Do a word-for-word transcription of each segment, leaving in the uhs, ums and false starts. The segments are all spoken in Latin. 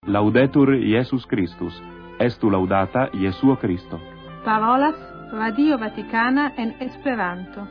Laudetur Iesus Christus, estu laudata Jesuo Christo. Parolas Radio Vaticana en Esperanto.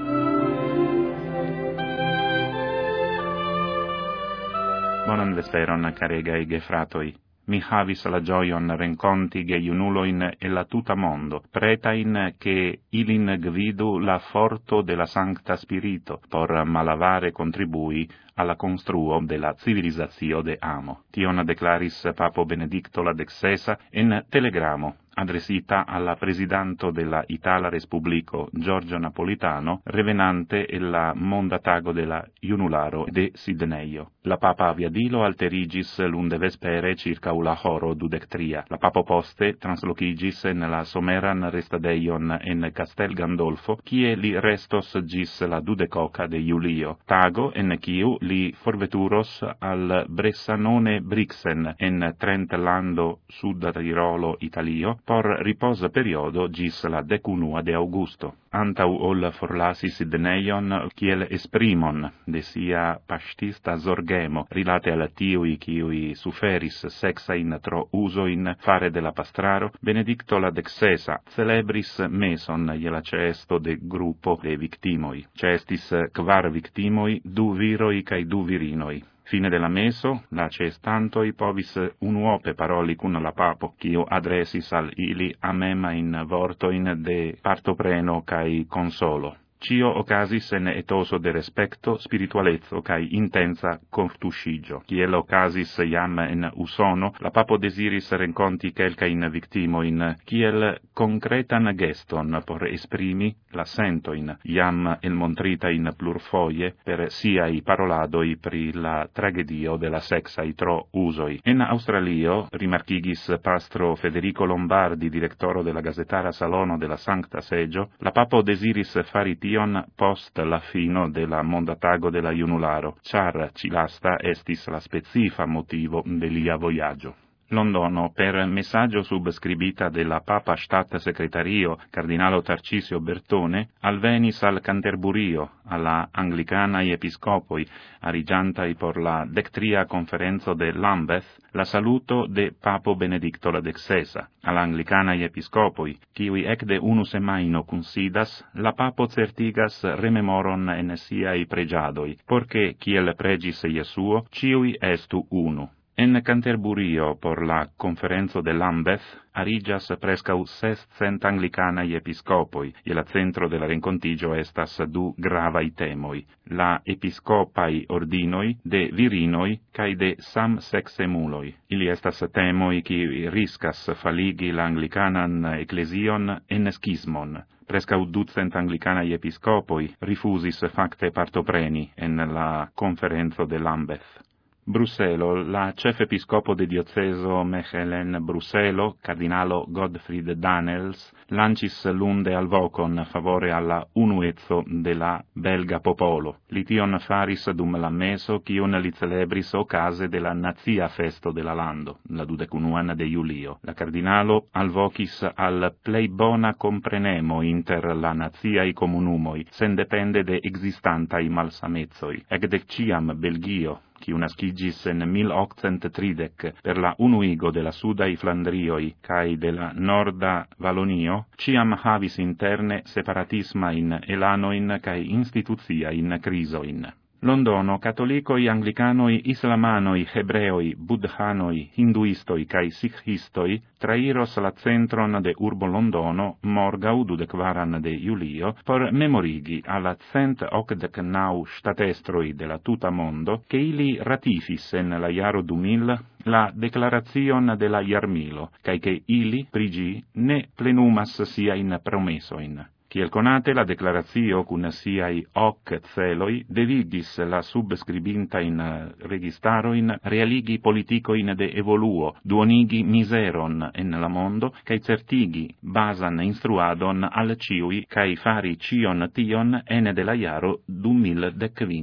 Bonan vesperon, caregae gefratoi. Mi havis la gioion renconti ge iunuloin e la tuta mondo, pretain che ilin gvidu la forto de la Sancta Spirito, por malavare contribui alla construo de la civilizatio de amo. Tion declaris Papo Benedicto la dexesa in telegramo, adresita alla presidanto della Itala Respublico Giorgio Napolitano, revenante e la mondatago della Iunularo de Sidneio. La Papa aviadilo alterigis lunde vespere circa ula horo dudectria. La Papo poste translocigis nella someran restadeion en Castel Gandolfo, kie li restos gis la dudecoca de Iulio. Tago en quiu li forveturos al Bressanone Brixen en Trentlando Sud Tirolo Italio, por riposa periodo gis la decunua de Augusto. Antau ol forlasi Sidneion, kiel esprimon de sia pastista zorgemo, rilate al tiui kiui suferis sexain tro usoin fare de la pastraro, Benedicto la dexesa celebris meson iela cesto de gruppo de victimoi. Cestis quar victimoi, du viroi cae du virinoi. Fine della meso, la cestantoi povis unuope paroli cun la papo, quiu adresis al ili amema in vortoin de partopreno cae consolo. Cio ocasis en etoso de respecto, spiritualezzo cae intensa contuscigio. Ciel ocasis iam en Usono, la papo desiris renconti quelcain victimoin, ciel concretan geston por esprimi la sentoin, iam el montrita in plurfoie per siai paroladoi pri la tragedio de la sexai tro usoi. En Australio, rimarchigis pastro Federico Lombardi, directoro de la Gazetara Salono de la Sancta Seggio, la papo desiris fari post la fino de la mondatago de la Iunularo, char cilasta estis la specifa motivo de lia voyaggio. Londono, per messaggio subscribita della Papa Stat Secretario Cardinalo Tarcisio Bertone, alvenis al Canterburio, alla Anglicanai Episcopoi, arigiantai por la dectria conferenzo de Lambeth, la saluto de Papo Benedicto la dexesa. Alla Anglicanai Episcopoi, kiui ecde unu semaino considas, la Papo certigas rememoron en siai pregiadoi, porche kiel pregis Iesuo, ciui estu unu. En Canterburio, por la conferenzo de Lambeth, arigias prescau sescent Anglicanai episcopoi, e la centro de la rencontigio estas du gravai temoi, la episcopai ordinoi de virinoi cae de sam sexemuloi. Ili estas temoi qui riscas faligi la Anglicanan ecclesion en schismon. Prescau ducent Anglicanai episcopoi rifusis facte partopreni en la conferenzo de Lambeth. Brusselo, la cefepiscopo de dioceso Mechelen Brusselo, cardinalo Godfried Danels, lancis lunde al vocon favore alla unuezzo de la belga popolo. Lition faris dum la meso, cion li celebris ocase de la nazia festo de la lando, la dudecunuan de Iulio. La cardinalo alvocis al plei bona comprenemo inter la naziai comunumoi, sen depende de existantai malsamezoi. Ecdec ciam Belgio, qui nascigis en mil octcent tridec per la unuigo de la sudai Flandrioi cae de la norda Valonio, ciam havis interne separatisma in elanoin cae instituzia in crisoin. Londono, catolicoi, anglicanoi, islamanoi, hebreoi, buddhanoi, hinduistoi cae sikhistoi trairos la centron de urbo Londono morgau dudecvaran de Iulio por memorigi alla cent octec nau statestroi de la tuta mondo che ili ratifis en la iaro du mil la declarazion de la Iarmilo, cae che ili, prigi, ne plenumas sia in promesoin. Ciel conate la declaratio cun siai hoc celoi devigis la subscribinta in registaroin realigi politicoin de evoluo, duonigi miseron en la mondo, cae certigi basan instruadon al ciui, cae fari cion tion ene de la iaro du mil decvin.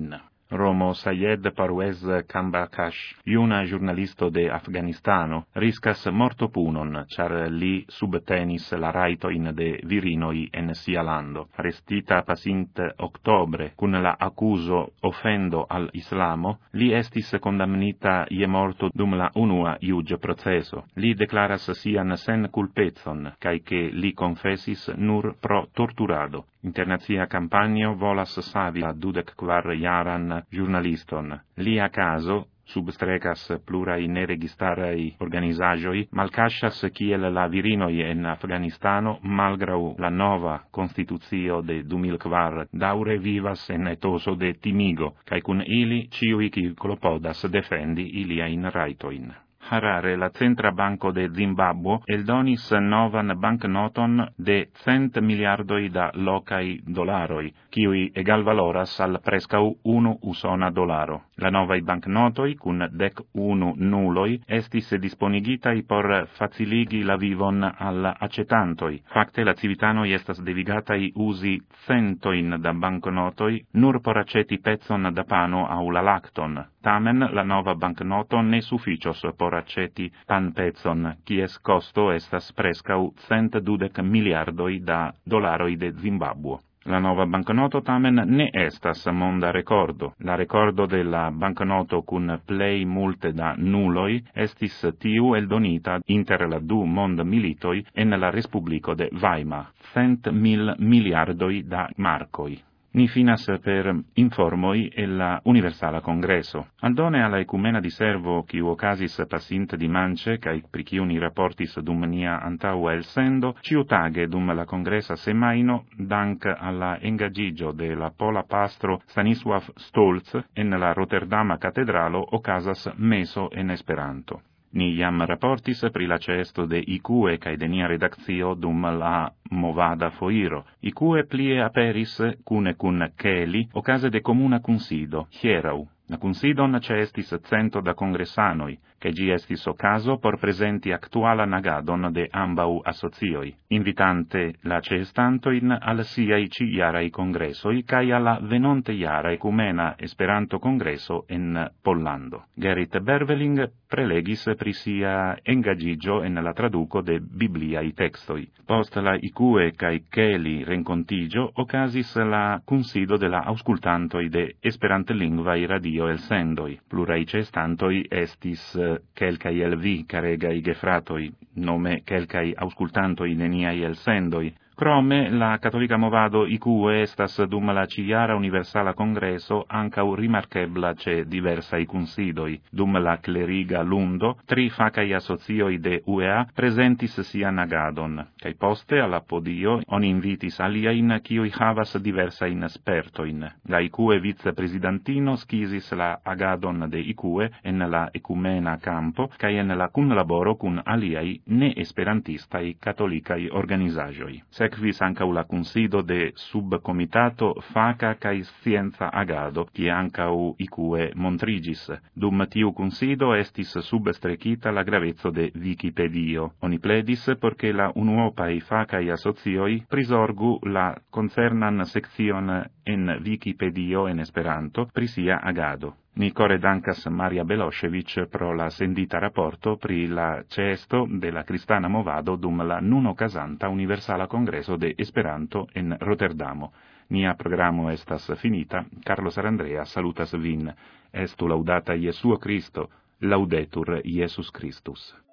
Romo Sayed Parvez Kambakash, iuna giurnalisto de Afganistano, riscas morto punon, char li subtenis la raitoin de virinoi en sia lando. Arestita pasint octobre, cun la accuso offendo al islamo, li estis condamnita je morto dum la unua iuge proceso. Li declaras sian sen culpezon, cae che li confessis nur pro torturado. Internazia campagno volas savi la dudec quar jaran giurnaliston. Lia caso, substrecas plurai neregistarei organizajoi, malcascias kiel la virinoi en Afganistano, malgrau la nova constituzio de du mil quar, daure vivas en etoso de timigo, cae cun ili ciui qui clopodas defendi iliain raitoin. Harare, la centra banco de Zimbabwe, eldonis novan banknoton de cent miliardoi da locai dolaroi, kiui egal valoras al prescau unu usona dolaro. La novai banknotoi, cun dec unu nuloi, estis disponigitai por faciligi la vivon al acetantoi. Facte, la civitanoi estas devigatai usi centoin da banknotoi nur por aceti pezzon da pano au la lacton. Tamen, la nova banknoto ne sufficios por aceti pan pezzon, kies costo estas prescau cent dudec miliardoi da dolaroi de Zimbabwe. La nova banknoto tamen ne estas monda recordo. La recordo de la banknoto cun plei multe da nuloi estis tiu eldonita inter la du mond militoi en la Respublico de Weimar, cent mil miliardoi da marcoi. Ni finas per informoi e la Universala Congreso. Aldone alla ecumena di servo qui ocasis passint dimance, cae pri ciu ni rapportis dum nia antau el sendo, ciutage dum la Congresa semaino, dank alla engagigio de la pola pastro Stanisław Stolz en la Rotterdama catedralo ocasas meso en Esperanto. Ni jam rapportis pri la cesto de Icue cae de nia redaccio dum la movada foiro. Icue plie aperis cune cun Kelly ocase de comuna consido, hierau. La considon cestis cento da congressanoi, che gi estis ocaso por presenti actuala nagadon de ambau associoi, invitante la cestantoin al siai ciarai congressoi cae alla venonte iara ecumena Esperanto congresso en Pollando. Gerrit Berveling prelegis pri sia engagigio en la traduco de bibliai textoi. Post la Icue cae Kelly rencontigio ocasis la consido de la auscultantoi de esperantlingvai radio el sendoi. Plurai cestantoi estis quelcai el vi, caregai gefratoi, nome quelcai auscultantoi de niai el sendoi. Crome, la Cattolica Movado Icue estas dum la ciara Universala Congresso ancau rimarchebla ce diversai considoi. Dum la cleriga lundo, tri facai associoi de U E A presentis sian agadon, cae poste alla podio on invitis aliain kiui havas diversain spertoin. La Icue vicepresidentino schisis la agadon de Icue en la ecumena campo, cae en la cunlaboro cun aliai ne-esperantistai cattolicai organizagioi. Sequis ancau la consido de subcomitato faca cae scienza agado, qui ancau Icue montrigis. Dum tiu consido estis substrecita la gravezzo de Wikipedio. Oni pledis porche la unuopai facai associoi prisorgu la concernan seccion en Wikipedio en Esperanto pri sia agado. Ni core dankas Maria Belošević pro la sendita rapporto pri la cesto de la Cristana Movado dum la nun ocasanta Universala Congreso de Esperanto en Rotterdamo. Nia programo estas finita. Carlos Arandrea salutas vin. Estu laudata Iesuo Christo, laudetur Iesus Christus.